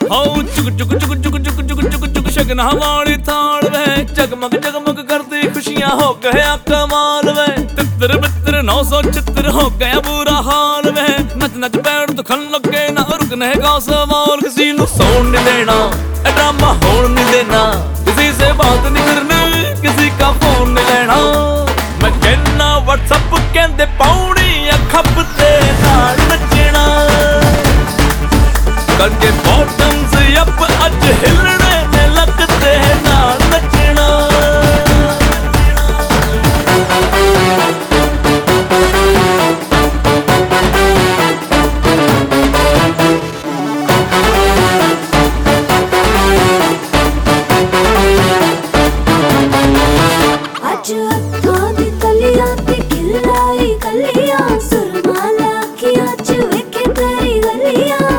हो चुक चुक चुक चुक चुक चुक चुक चुक शगन हमारी थाल वे जगमग जगमग करती खुशियां हो गया कमाल वे तितर बितर 976 हो गया बुरा हाल वे नच नच पैर दुखन लगे ना रुकने का सवाल किसी नू सोन नहीं देना ड्रामा होन नहीं देना किसी से बात नहीं करनी किसी का फोन नहीं लेना मैं कहना व्हाट्सएप कहते पौड़ी खप ते नाल नचना करके बॉटम्स अप अज हिलने ने लगते नाल नचना अज अखां दी कलियां ते खिलाई कलियां सुरमाला अखियां च वेखे तेरी गलियां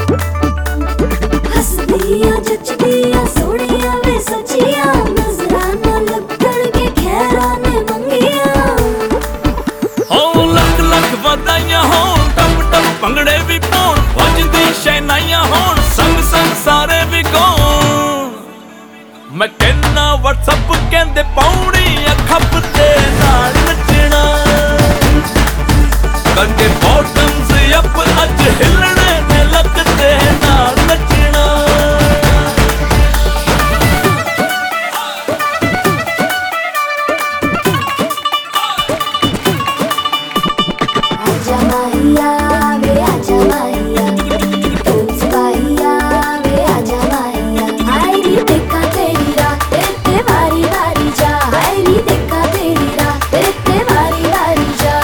हसदियां जचदियां सोहणियां वे सचियां नजरां ना लगण के खैरां ने मंगियां हो लख लख वधाइयां होण टप टप भंगड़े भी पाउण वजदी शहनाइयां होण संग संग सारे भी गाउण मैं कहना व्हाट्सएप कहते पौड़ी खप ते नाल नचना करके बॉटम्स अप अज हिलने ने लगते नाल नचना आजा माहिया वे आजा माहिया तुझ पाहिया वे आजा माहिया आई नी देखा तेरी रात ते वारी वारी जा आई नी देखा तेरी रात ते वारी वारी जा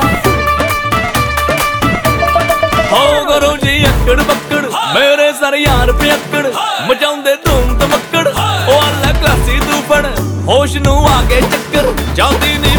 हो करो जी अकड़ बक्कड़ मेरे सर यार पियक्कड़ मचाउंदे धूम धमक्कड़ ओ अल्लाह क्लासी तू फड़ होश नू आगे चक्कर जाती नहीं